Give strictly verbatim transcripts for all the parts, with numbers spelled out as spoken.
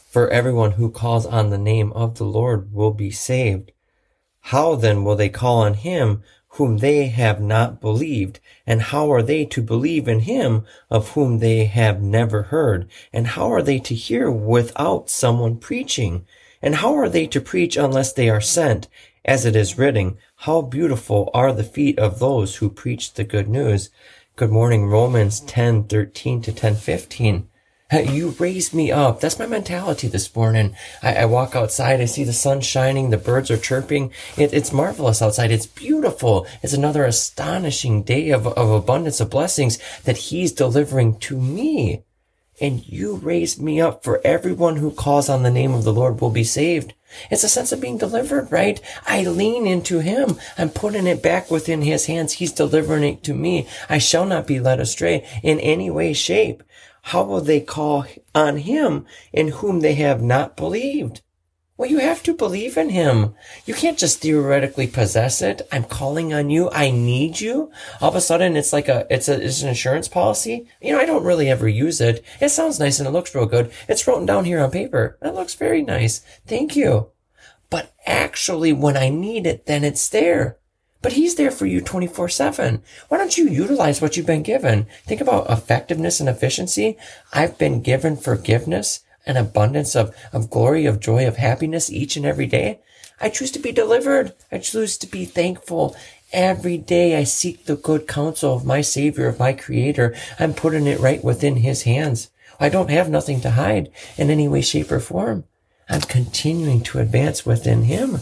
For everyone who calls on the name of the Lord will be saved. How then will they call on him whom they have not believed? And how are they to believe in him of whom they have never heard? And how are they to hear without someone preaching? And how are they to preach unless they are sent? As it is written, how beautiful are the feet of those who preach the good news. Good morning, Romans ten thirteen to ten fifteen. You raised me up. That's my mentality this morning. I, I walk outside, I see the sun shining, the birds are chirping. It, it's marvelous outside. It's beautiful. It's another astonishing day of, of abundance of blessings that he's delivering to me. And you raised me up. For everyone who calls on the name of the Lord will be saved. It's a sense of being delivered, right? I lean into him. I'm putting it back within his hands. He's delivering it to me. I shall not be led astray in any way, shape. How will they call on him in whom they have not believed? Well, you have to believe in him. You can't just theoretically possess it. I'm calling on you. I need you. All of a sudden, it's like a, it's a, it's an insurance policy. You know, I don't really ever use it. It sounds nice and it looks real good. It's written down here on paper. It looks very nice. Thank you. But actually, when I need it, then it's there. But he's there for you twenty-four seven. Why don't you utilize what you've been given? Think about effectiveness and efficiency. I've been given forgiveness, an abundance of, of glory, of joy, of happiness each and every day. I choose to be delivered. I choose to be thankful. Every day I seek the good counsel of my Savior, of my Creator. I'm putting it right within his hands. I don't have nothing to hide in any way, shape, or form. I'm continuing to advance within him.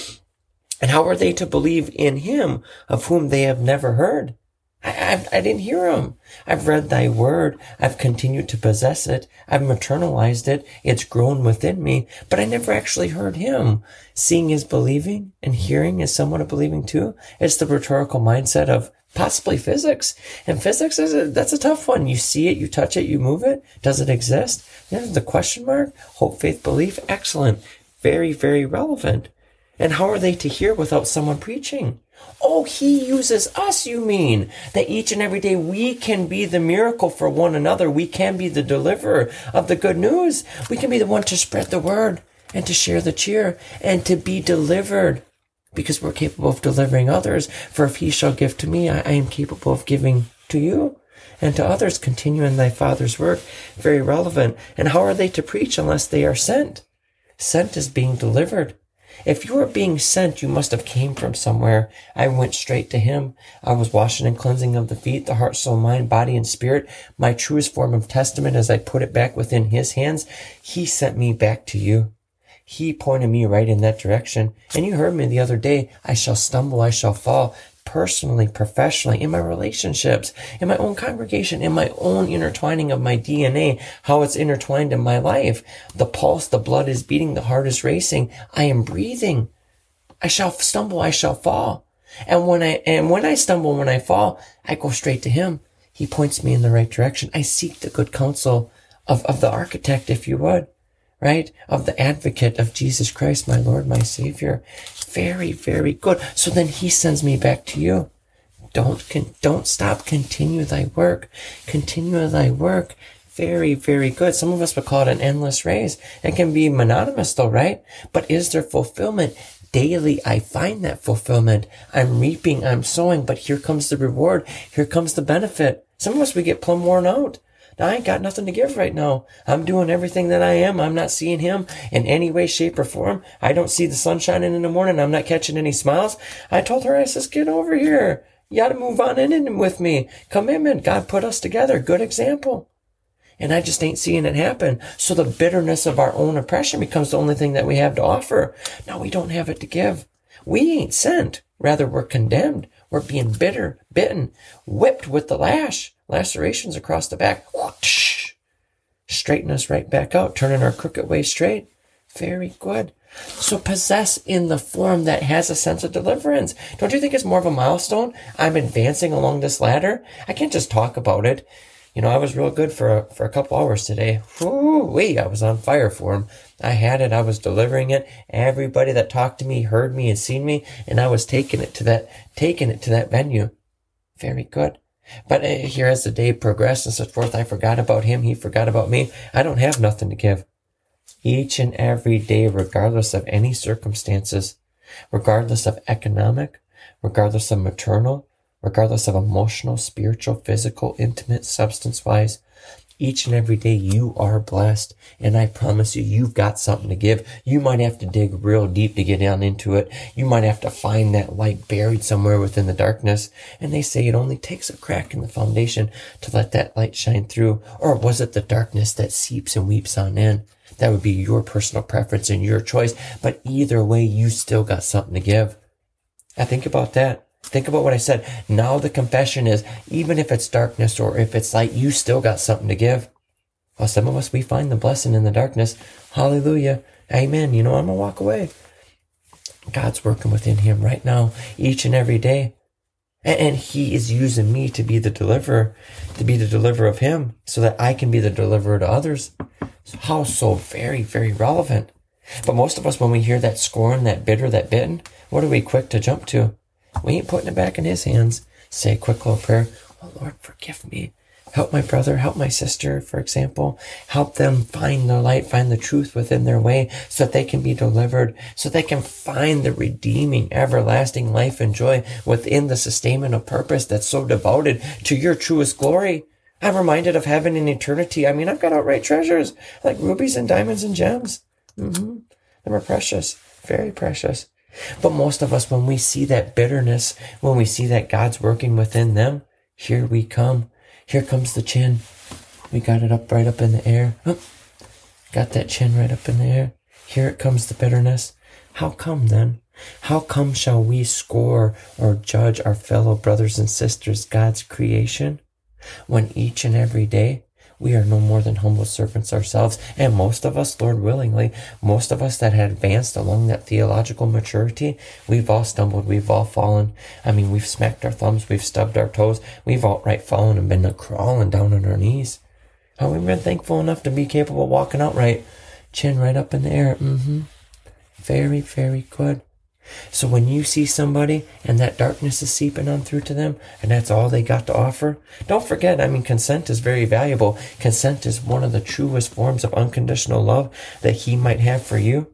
And how are they to believe in him of whom they have never heard? I, I, I didn't hear him. I've read thy word. I've continued to possess it. I've maternalized it. It's grown within me, but I never actually heard him. Seeing is believing, and hearing is somewhat of believing too. It's the rhetorical mindset of possibly physics. And physics is a, that's a tough one. You see it, you touch it, you move it. Does it exist? Yeah, the question mark, hope, faith, belief. Excellent. Very, very relevant. And how are they to hear without someone preaching? Oh, he uses us, you mean? That each and every day we can be the miracle for one another. We can be the deliverer of the good news. We can be the one to spread the word and to share the cheer and to be delivered because we're capable of delivering others. For if he shall give to me, I, I am capable of giving to you and to others. Continue in thy Father's work. Very relevant. And how are they to preach unless they are sent? Sent is being delivered. If you are being sent, you must have came from somewhere. I went straight to him. I was washing and cleansing of the feet, the heart, soul, mind, body, and spirit. My truest form of testament as I put it back within his hands. He sent me back to you. He pointed me right in that direction. And you heard me the other day. I shall stumble, I shall fall. Personally, professionally, in my relationships, in my own congregation, in my own intertwining of my D N A, how it's intertwined in my life. The pulse, the blood is beating, the heart is racing. I am breathing. I shall stumble, I shall fall. And when I, and when I stumble, when I fall, I go straight to him. He points me in the right direction. I seek the good counsel of, of the architect, if you would, right? Of the advocate of Jesus Christ, my Lord, my Savior. Very, very good. So then he sends me back to you. Don't, con- don't stop. Continue thy work. Continue thy work. Very, very good. Some of us would call it an endless race. It can be monotonous though, right? But is there fulfillment? Daily, I find that fulfillment. I'm reaping, I'm sowing, but here comes the reward. Here comes the benefit. Some of us, we get plumb worn out. I ain't got nothing to give right now. I'm doing everything that I am. I'm not seeing him in any way, shape, or form. I don't see the sun shining in the morning. I'm not catching any smiles. I told her, I says, get over here. You got to move on in with me. Commitment. God put us together. Good example. And I just ain't seeing it happen. So the bitterness of our own oppression becomes the only thing that we have to offer. Now we don't have it to give. We ain't sent. Rather, we're condemned. We're being bitter, bitten, whipped with the lash. Lacerations across the back. Whoosh. Straighten us right back out, turning our crooked way straight. Very good. So possess in the form that has a sense of deliverance. Don't you think it's more of a milestone? I'm advancing along this ladder. I can't just talk about it. You know, I was real good for a, for a couple hours today. Whoo-wee, I was on fire for him. I had it. I was delivering it. Everybody that talked to me heard me and seen me, and I was taking it to that, taking it to that venue. Very good. But uh, here as the day progressed and so forth, I forgot about him. He forgot about me. I don't have nothing to give. Each and every day, regardless of any circumstances, regardless of economic, regardless of maternal, regardless of emotional, spiritual, physical, intimate, substance-wise, each and every day you are blessed. And I promise you, you've got something to give. You might have to dig real deep to get down into it. You might have to find that light buried somewhere within the darkness. And they say it only takes a crack in the foundation to let that light shine through. Or was it the darkness that seeps and weeps on in? That would be your personal preference and your choice. But either way, you still got something to give. I think about that. Think about what I said. Now the confession is, even if it's darkness or if it's light, you still got something to give. Well, some of us, we find the blessing in the darkness. Hallelujah. Amen. You know, I'm going to walk away. God's working within him right now, each and every day. And, and he is using me to be the deliverer, to be the deliverer of him so that I can be the deliverer to others. So how so very, very relevant. But most of us, when we hear that scorn, that bitter, that bitten, what are we quick to jump to? We ain't putting it back in his hands. Say a quick little prayer. Oh, Lord, forgive me. Help my brother, help my sister, for example. Help them find the light, find the truth within their way so that they can be delivered, so they can find the redeeming, everlasting life and joy within the sustainment of purpose that's so devoted to your truest glory. I'm reminded of heaven and eternity. I mean, I've got outright treasures like rubies and diamonds and gems. Mm-hmm. They were precious, very precious. But most of us, when we see that bitterness, when we see that God's working within them, here we come. Here comes the chin. We got it up right up in the air. Oh, got that chin right up in the air. Here it comes the bitterness. How come then? How come shall we score or judge our fellow brothers and sisters, God's creation, when each and every day we are no more than humble servants ourselves? And most of us, Lord willingly, most of us that had advanced along that theological maturity, we've all stumbled, we've all fallen. I mean, we've smacked our thumbs, we've stubbed our toes, we've outright fallen and been crawling down on our knees. Have we been thankful enough to be capable of walking outright? Chin right up in the air. Mm-hmm. Very, very good. So when you see somebody and that darkness is seeping on through to them and that's all they got to offer, don't forget, I mean, consent is very valuable. Consent is one of the truest forms of unconditional love that he might have for you.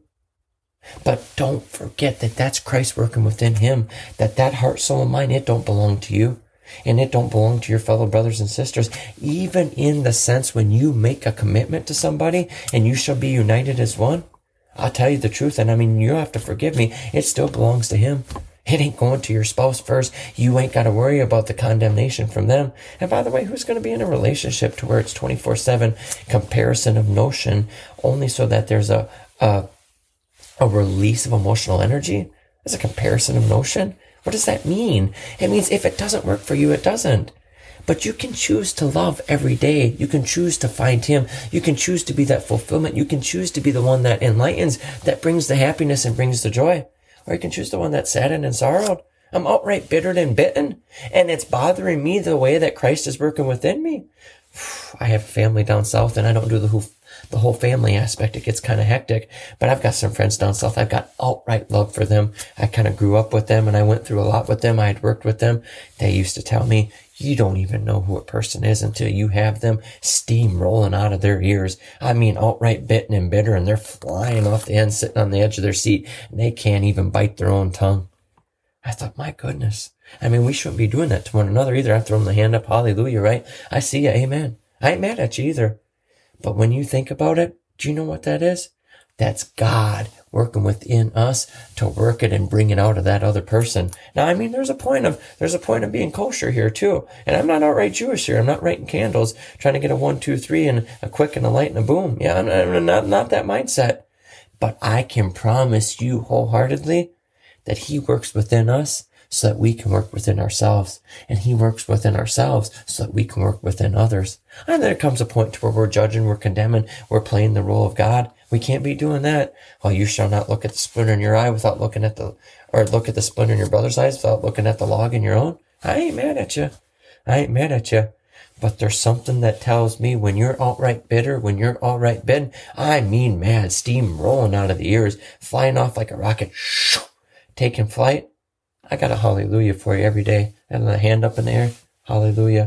But don't forget that that's Christ working within him, that that heart, soul, and mind, it don't belong to you. And it don't belong to your fellow brothers and sisters, even in the sense when you make a commitment to somebody and you shall be united as one. I'll tell you the truth, and I mean, you have to forgive me. It still belongs to him. It ain't going to your spouse first. You ain't got to worry about the condemnation from them. And by the way, who's going to be in a relationship to where it's twenty-four seven comparison of notion only so that there's a, a, a release of emotional energy? There's a comparison of notion. What does that mean? It means if it doesn't work for you, it doesn't. But you can choose to love every day. You can choose to find him. You can choose to be that fulfillment. You can choose to be the one that enlightens, that brings the happiness and brings the joy. Or you can choose the one that's saddened and sorrowed. I'm outright bittered and bitten, and it's bothering me the way that Christ is working within me. I have family down south, and I don't do the whole, the whole family aspect. It gets kind of hectic, but I've got some friends down south. I've got outright love for them. I kind of grew up with them, and I went through a lot with them. I had worked with them. They used to tell me, you don't even know who a person is until you have them steam rolling out of their ears. I mean, outright bitten and bitter, and they're flying off the end, sitting on the edge of their seat, and they can't even bite their own tongue. I thought, my goodness. I mean, we shouldn't be doing that to one another either. I throw them the hand up, hallelujah, right? I see you, amen. I ain't mad at you either. But when you think about it, do you know what that is? That's God working within us to work it and bring it out of that other person. Now, I mean, there's a point of, there's a point of being kosher here too. And I'm not outright Jewish here. I'm not writing candles, trying to get a one, two, three and a quick and a light and a boom. Yeah, I'm, I'm not, not that mindset. But I can promise you wholeheartedly that he works within us so that we can work within ourselves. And he works within ourselves so that we can work within others. And there comes a point to where we're judging, we're condemning, we're playing the role of God. We can't be doing that. Oh, you shall not look at the splinter in your eye without looking at the, or look at the splinter in your brother's eyes without looking at the log in your own. I ain't mad at you. I ain't mad at you. But there's something that tells me when you're outright bitter, when you're outright bitten, I mean mad, steam rolling out of the ears, flying off like a rocket, shoo, taking flight. I got a hallelujah for you every day. And a hand up in the air. Hallelujah.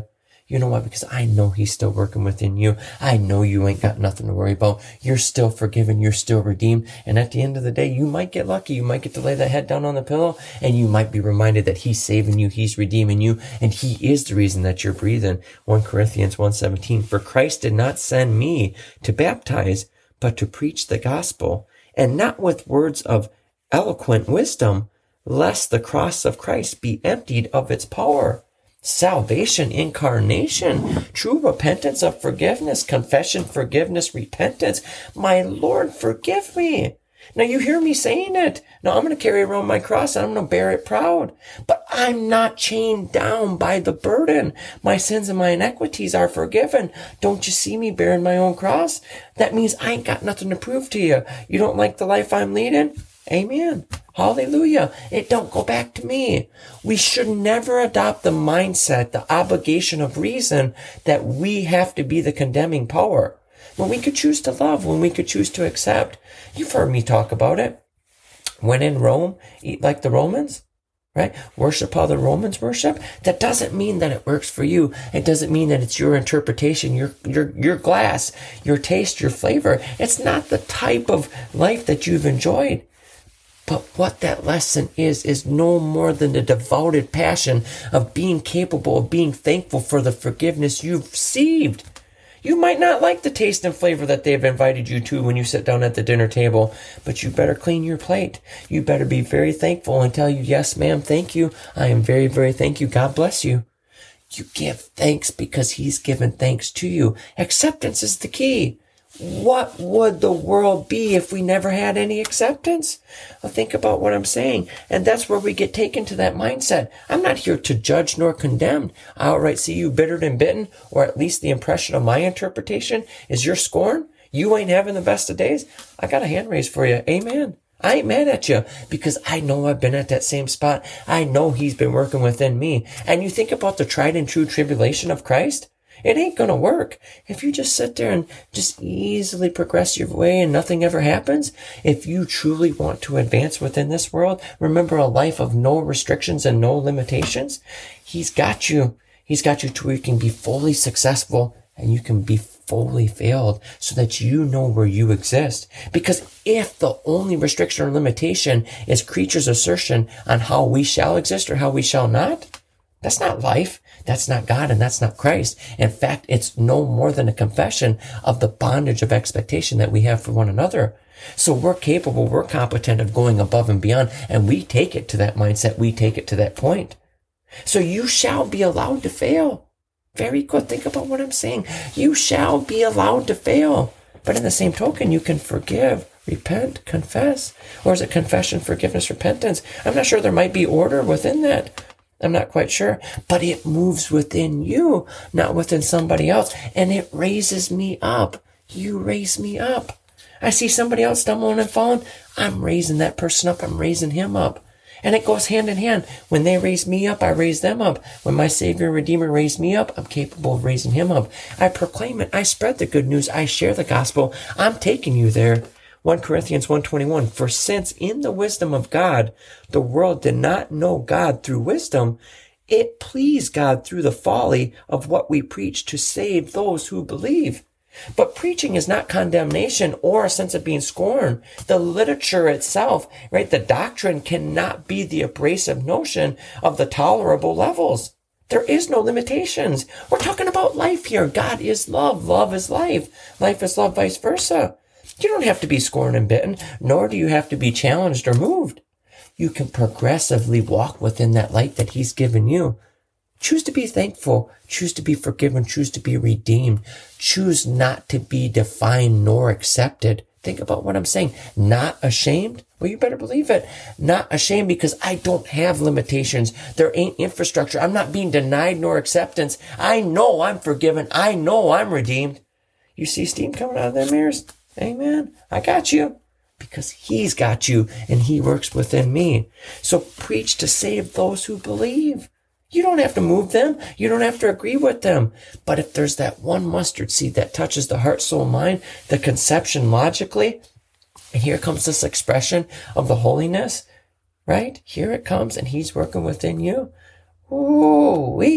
You know why? Because I know he's still working within you. I know you ain't got nothing to worry about. You're still forgiven. You're still redeemed. And at the end of the day, you might get lucky. You might get to lay that head down on the pillow, and you might be reminded that he's saving you. He's redeeming you. And he is the reason that you're breathing. First Corinthians one seventeen, for Christ did not send me to baptize, but to preach the gospel, and not with words of eloquent wisdom, lest the cross of Christ be emptied of its power. Salvation, incarnation, true repentance of forgiveness, confession, forgiveness, repentance. My Lord, forgive me. Now you hear me saying it. Now I'm going to carry around my cross and I'm going to bear it proud. But I'm not chained down by the burden. My sins and my iniquities are forgiven. Don't you see me bearing my own cross? That means I ain't got nothing to prove to you. You don't like the life I'm leading? Amen. Hallelujah. It don't go back to me. We should never adopt the mindset, the obligation of reason that we have to be the condemning power. When we could choose to love, when we could choose to accept. You've heard me talk about it. When in Rome, eat like the Romans, right? Worship how the Romans worship. That doesn't mean that it works for you. It doesn't mean that it's your interpretation, your, your, your glass, your taste, your flavor. It's not the type of life that you've enjoyed. But what that lesson is, is no more than the devoted passion of being capable of being thankful for the forgiveness you've received. You might not like the taste and flavor that they've invited you to when you sit down at the dinner table, but you better clean your plate. You better be very thankful and tell you, yes, ma'am, thank you. I am very, very thank you. God bless you. You give thanks because he's given thanks to you. Acceptance is the key. What would the world be if we never had any acceptance? Well, think about what I'm saying. And that's where we get taken to that mindset. I'm not here to judge nor condemn. I outright see you bittered and bitten, or at least the impression of my interpretation is your scorn. You ain't having the best of days. I got a hand raised for you. Amen. I ain't mad at you because I know I've been at that same spot. I know he's been working within me. And you think about the tried and true tribulation of Christ. It ain't going to work. If you just sit there and just easily progress your way and nothing ever happens, if you truly want to advance within this world, remember a life of no restrictions and no limitations, he's got you. He's got you to where you can be fully successful and you can be fully failed so that you know where you exist. Because if the only restriction or limitation is creatures' assertion on how we shall exist or how we shall not, that's not life. That's not God and that's not Christ. In fact, it's no more than a confession of the bondage of expectation that we have for one another. So we're capable, we're competent of going above and beyond, and we take it to that mindset. We take it to that point. So you shall be allowed to fail. Very good. Think about what I'm saying. You shall be allowed to fail. But in the same token, you can forgive, repent, confess. Or is it confession, forgiveness, repentance? I'm not sure. There might be order within that. I'm not quite sure, but it moves within you, not within somebody else. And it raises me up. You raise me up. I see somebody else stumbling and falling. I'm raising that person up. I'm raising him up. And it goes hand in hand. When they raise me up, I raise them up. When my Savior and Redeemer raised me up, I'm capable of raising him up. I proclaim it. I spread the good news. I share the gospel. I'm taking you there. First Corinthians one twenty-one, for since in the wisdom of God, the world did not know God through wisdom, it pleased God through the folly of what we preach to save those who believe. But preaching is not condemnation or a sense of being scorned. The literature itself, right, the doctrine cannot be the abrasive notion of the tolerable levels. There is no limitations. We're talking about life here. God is love. Love is life. Life is love, vice versa. You don't have to be scorned and bitten, nor do you have to be challenged or moved. You can progressively walk within that light that he's given you. Choose to be thankful. Choose to be forgiven. Choose to be redeemed. Choose not to be defined nor accepted. Think about what I'm saying. Not ashamed? Well, you better believe it. Not ashamed because I don't have limitations. There ain't infrastructure. I'm not being denied nor acceptance. I know I'm forgiven. I know I'm redeemed. You see steam coming out of them ears? Amen. I got you because he's got you and he works within me. So preach to save those who believe. You don't have to move them. You don't have to agree with them. But if there's that one mustard seed that touches the heart, soul, mind, the conception logically, and here comes this expression of the holiness, right? Here it comes and he's working within you. Ooh-wee.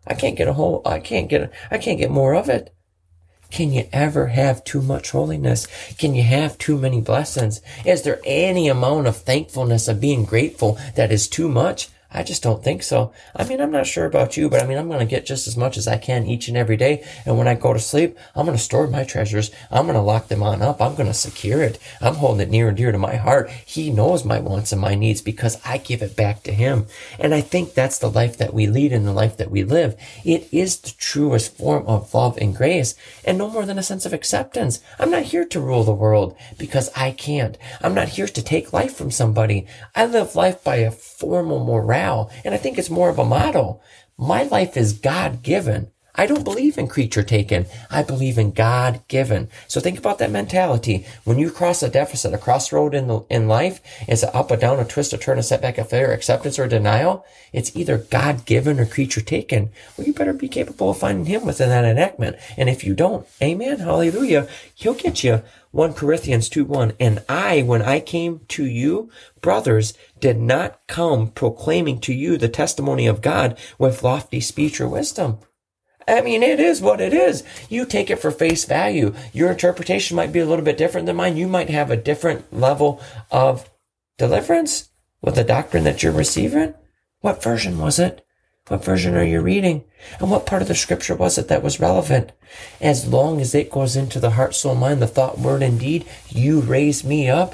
I can't get a whole, I can't get, I can't get more of it. Can you ever have too much holiness? Can you have too many blessings? Is there any amount of thankfulness, of being grateful, that is too much? I just don't think so. I mean, I'm not sure about you, but I mean, I'm going to get just as much as I can each and every day. And when I go to sleep, I'm going to store my treasures. I'm going to lock them on up. I'm going to secure it. I'm holding it near and dear to my heart. He knows my wants and my needs because I give it back to him. And I think that's the life that we lead and the life that we live. It is the truest form of love and grace, and no more than a sense of acceptance. I'm not here to rule the world because I can't. I'm not here to take life from somebody. I live life by a formal morale. And I think it's more of a motto. My life is God-given. I don't believe in creature taken. I believe in God-given. So think about that mentality. When you cross a deficit, a crossroad in the, in life, it's an up, a down, a twist, a turn, a setback, a failure, acceptance, or denial. It's either God-given or creature taken. Well, you better be capable of finding him within that enactment. And if you don't, amen, hallelujah, he'll get you. First Corinthians two one, and I, when I came to you, brothers, did not come proclaiming to you the testimony of God with lofty speech or wisdom. I mean, it is what it is. You take it for face value. Your interpretation might be a little bit different than mine. You might have a different level of deliverance with the doctrine that you're receiving. What version was it? What version are you reading? And what part of the scripture was it that was relevant? As long as it goes into the heart, soul, mind, the thought, word, and deed, you raise me up.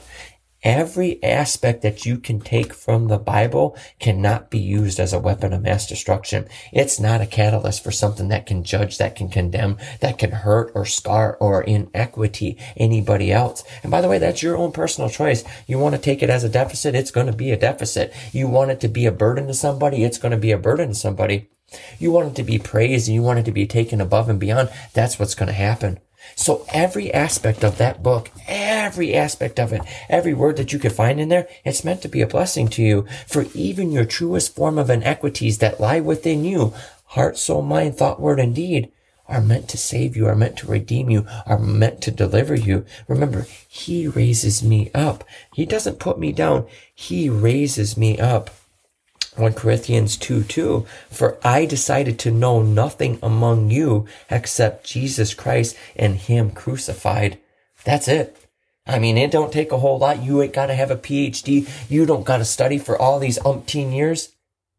Every aspect that you can take from the Bible cannot be used as a weapon of mass destruction. It's not a catalyst for something that can judge, that can condemn, that can hurt or scar or inequity anybody else. And by the way, that's your own personal choice. You want to take it as a deficit, it's going to be a deficit. You want it to be a burden to somebody, it's going to be a burden to somebody. You want it to be praised and you want it to be taken above and beyond, that's what's going to happen. So every aspect of that book, every aspect of it, every word that you could find in there, it's meant to be a blessing to you. For even your truest form of inequities that lie within you, heart, soul, mind, thought, word, and deed, are meant to save you, are meant to redeem you, are meant to deliver you. Remember, he raises me up. He doesn't put me down. He raises me up. First Corinthians two two, for I decided to know nothing among you except Jesus Christ and him crucified. That's it. I mean, it don't take a whole lot. You ain't got to have a P H D. You don't got to study for all these umpteen years.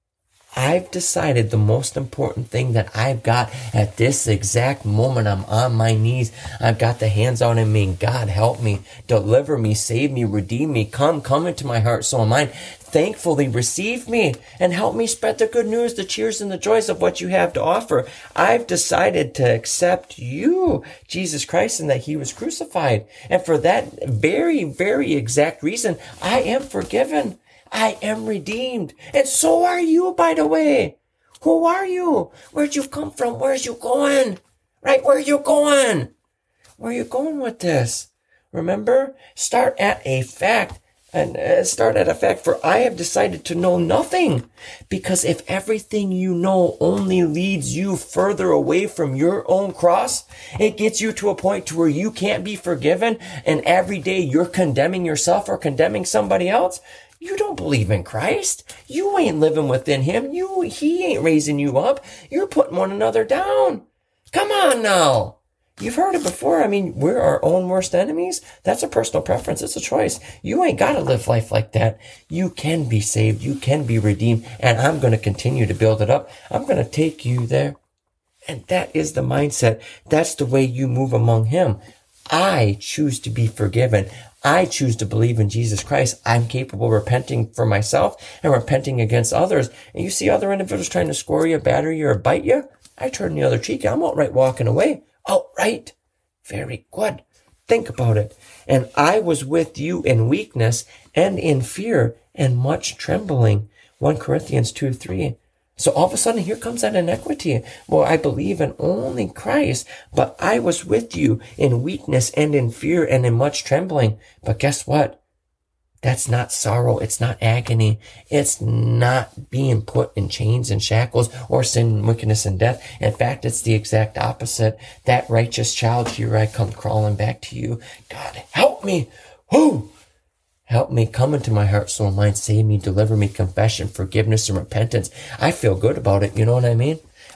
I've decided the most important thing that I've got at this exact moment. I'm on my knees. I've got the hands on him, and God help me, deliver me, save me, redeem me. Come, come into my heart, soul, and mind. Thankfully receive me and help me spread the good news, the cheers, and the joys of what you have to offer. I've decided to accept you, Jesus Christ, and that he was crucified. And for that very, very exact reason, I am forgiven. I am redeemed. And so are you, by the way. Who are you? Where'd you come from? Where's you going? Right? Where are you going? Where are you going with this? Remember, start at a fact. And uh, start at a fact, for I have decided to know nothing. Because if everything you know only leads you further away from your own cross, it gets you to a point to where you can't be forgiven, and every day you're condemning yourself or condemning somebody else, you don't believe in Christ. You ain't living within him. You, he ain't raising you up. You're putting one another down. Come on now. You've heard it before. I mean, we're our own worst enemies. That's a personal preference. It's a choice. You ain't got to live life like that. You can be saved. You can be redeemed. And I'm going to continue to build it up. I'm going to take you there. And that is the mindset. That's the way you move among him. I choose to be forgiven. I choose to believe in Jesus Christ. I'm capable of repenting for myself and repenting against others. And you see other individuals trying to score you, batter you, or bite you. I turn the other cheek. I'm outright walking away. Outright. Very good. Think about it. And I was with you in weakness and in fear and much trembling. First Corinthians two three. So all of a sudden, here comes that inequity. Well, I believe in only Christ, but I was with you in weakness and in fear and in much trembling. But guess what? That's not sorrow. It's not agony. It's not being put in chains and shackles or sin, wickedness, and death. In fact, it's the exact opposite. That righteous child, here I come crawling back to you. God, help me. Whoo! Help me, come into my heart, soul, and mind, save me, deliver me, confession, forgiveness, and repentance. I feel good about it. You know what I mean?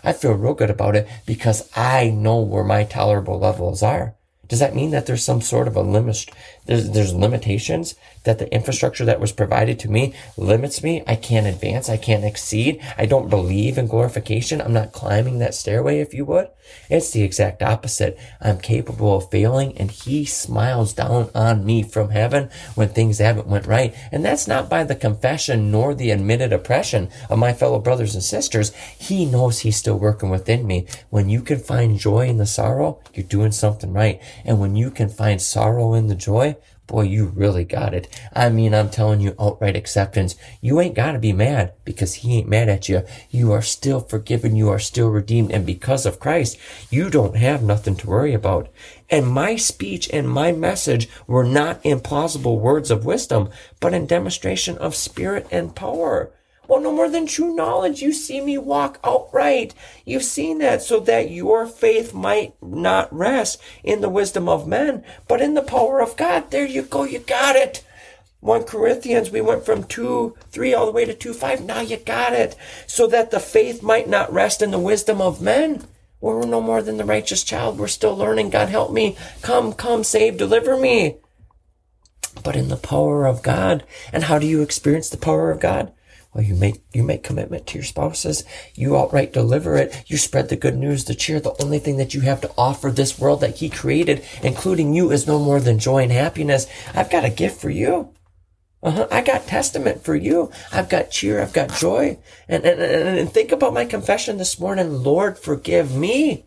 I feel real good about it because I know where my tolerable levels are. Does that mean that there's some sort of a limit? There's, there's limitations that the infrastructure that was provided to me limits me. I can't advance. I can't exceed. I don't believe in glorification. I'm not climbing that stairway, if you would. It's the exact opposite. I'm capable of failing, and he smiles down on me from heaven when things haven't went right. And that's not by the confession nor the admitted oppression of my fellow brothers and sisters. He knows he's still working within me. When you can find joy in the sorrow, you're doing something right. And when you can find sorrow in the joy, boy, you really got it. I mean, I'm telling you, outright acceptance. You ain't got to be mad because he ain't mad at you. You are still forgiven. You are still redeemed. And because of Christ, you don't have nothing to worry about. And my speech and my message were not in plausible words of wisdom, but in demonstration of spirit and power. Well, no more than true knowledge. You see me walk outright. You've seen that so that your faith might not rest in the wisdom of men, but in the power of God. There you go. You got it. First Corinthians, we went from two, three all the way to two, five. Now you got it. So that the faith might not rest in the wisdom of men. We're no more than the righteous child. We're still learning. God help me. Come, come, save, deliver me. But in the power of God. And how do you experience the power of God? Well, you make, you make commitment to your spouses. You outright deliver it. You spread the good news, the cheer. The only thing that you have to offer this world that he created, including you, is no more than joy and happiness. I've got a gift for you. Uh-huh. I got testament for you. I've got cheer. I've got joy. And, and, and think about my confession this morning. Lord, forgive me.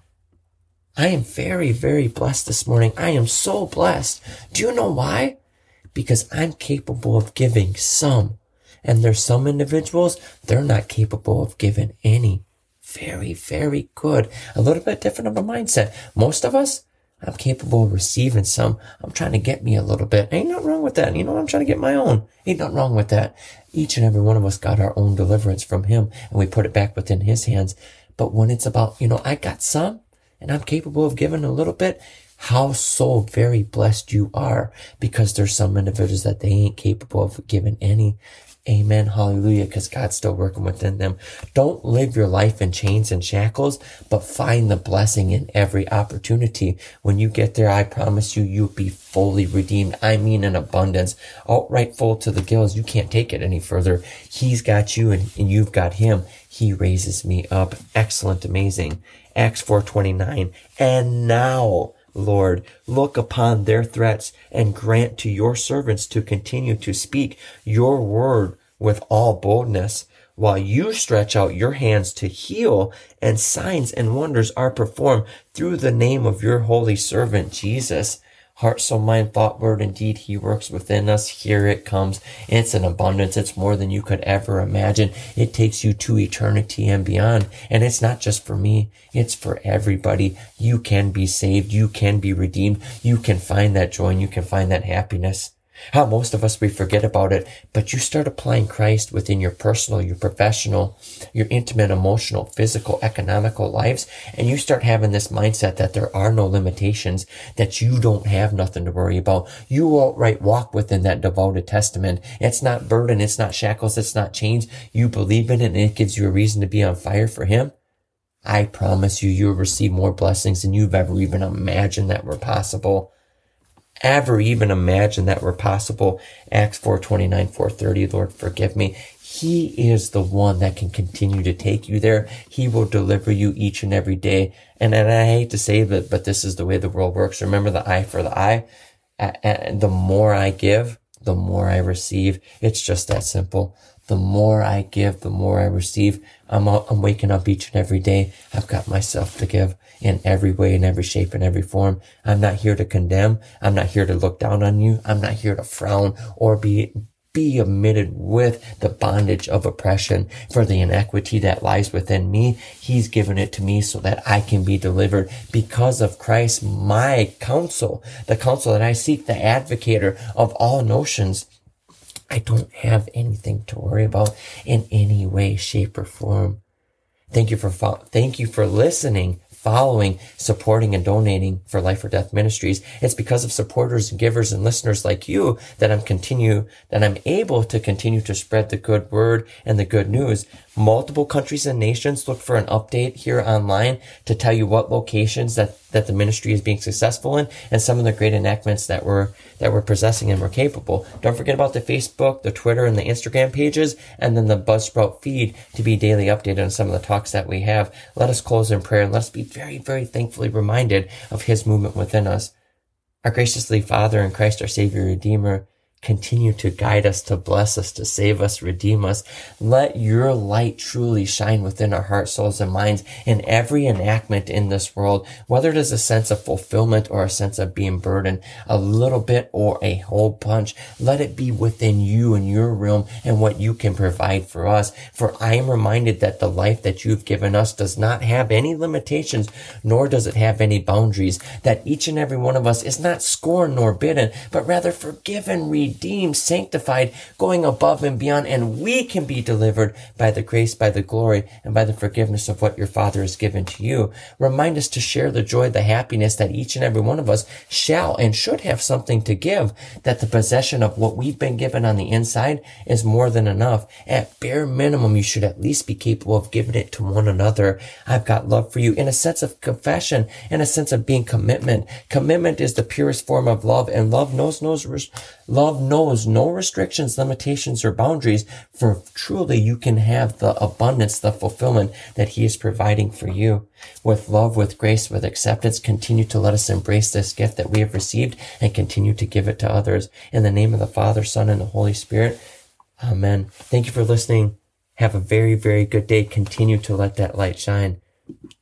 I am very, very blessed this morning. I am so blessed. Do you know why? Because I'm capable of giving some. And there's some individuals, they're not capable of giving any. Very, very good. A little bit different of a mindset. Most of us, I'm capable of receiving some. I'm trying to get me a little bit. Ain't nothing wrong with that. You know, I'm trying to get my own. Ain't nothing wrong with that. Each and every one of us got our own deliverance from him, and we put it back within his hands. But when it's about, you know, I got some, and I'm capable of giving a little bit, how so very blessed you are, because there's some individuals that they ain't capable of giving any. Amen. Hallelujah. Because God's still working within them. Don't live your life in chains and shackles, but find the blessing in every opportunity. When you get there, I promise you, you'll be fully redeemed. I mean, in abundance, outright full to the gills. You can't take it any further. He's got you and, and you've got him. He raises me up. Excellent. Amazing. Acts four twenty-nine. And now, Lord, look upon their threats and grant to your servants to continue to speak your word with all boldness, while you stretch out your hands to heal, and signs and wonders are performed through the name of your holy servant, Jesus. Heart, soul, mind, thought, word, and deed, he works within us. Here it comes. It's an abundance. It's more than you could ever imagine. It takes you to eternity and beyond. And it's not just for me. It's for everybody. You can be saved. You can be redeemed. You can find that joy and you can find that happiness. How most of us, we forget about it, but you start applying Christ within your personal, your professional, your intimate, emotional, physical, economical lives, and you start having this mindset that there are no limitations, that you don't have nothing to worry about. You outright walk within that devoted testament. It's not burden, it's not shackles, it's not chains. You believe in it and it gives you a reason to be on fire for him. I promise you, you'll receive more blessings than you've ever even imagined that were possible. Ever even imagine that were possible. Acts four twenty-nine, four thirty, Lord, forgive me. He is the one that can continue to take you there. He will deliver you each and every day. And, and I hate to say that, but this is the way the world works. Remember the eye for the eye. And the more I give, the more I receive. It's just that simple. The more I give, the more I receive. I'm, I'm waking up each and every day. I've got myself to give in every way, in every shape, in every form. I'm not here to condemn. I'm not here to look down on you. I'm not here to frown or be, be omitted with the bondage of oppression for the inequity that lies within me. He's given it to me so that I can be delivered because of Christ, my counsel, the counsel that I seek, the advocator of all notions. I don't have anything to worry about in any way, shape, or form. Thank you for, thank you for listening following, supporting, and donating for Life or Death Ministries. It's because of supporters and givers and listeners like you that I'm continue, that I'm able to continue to spread the good word and the good news. Multiple countries and nations look for an update here online to tell you what locations that, that the ministry is being successful in and some of the great enactments that we're, that we're possessing and we're capable. Don't forget about the Facebook, the Twitter, and the Instagram pages, and then the Buzzsprout feed to be daily updated on some of the talks that we have. Let us close in prayer and let us be very, very thankfully reminded of his movement within us. Our graciously Father in Christ, our Savior, Redeemer, continue to guide us, to bless us, to save us, redeem us. Let your light truly shine within our hearts, souls, and minds in every enactment in this world, whether it is a sense of fulfillment or a sense of being burdened, a little bit or a whole bunch. Let it be within you and your realm and what you can provide for us. For I am reminded that the life that you've given us does not have any limitations, nor does it have any boundaries, that each and every one of us is not scorned nor bidden, but rather forgiven, redeemed, sanctified, going above and beyond, and we can be delivered by the grace, by the glory, and by the forgiveness of what your Father has given to you. Remind us to share the joy, the happiness that each and every one of us shall and should have something to give, that the possession of what we've been given on the inside is more than enough. At bare minimum, you should at least be capable of giving it to one another. I've got love for you in a sense of confession, in a sense of being commitment. Commitment is the purest form of love, and love knows no love knows no restrictions, limitations, or boundaries, for truly you can have the abundance, the fulfillment that he is providing for you. With love, with grace, with acceptance, continue to let us embrace this gift that we have received and continue to give it to others. In the name of the Father, Son, and the Holy Spirit. Amen. Thank you for listening. Have a very, very good day. Continue to let that light shine.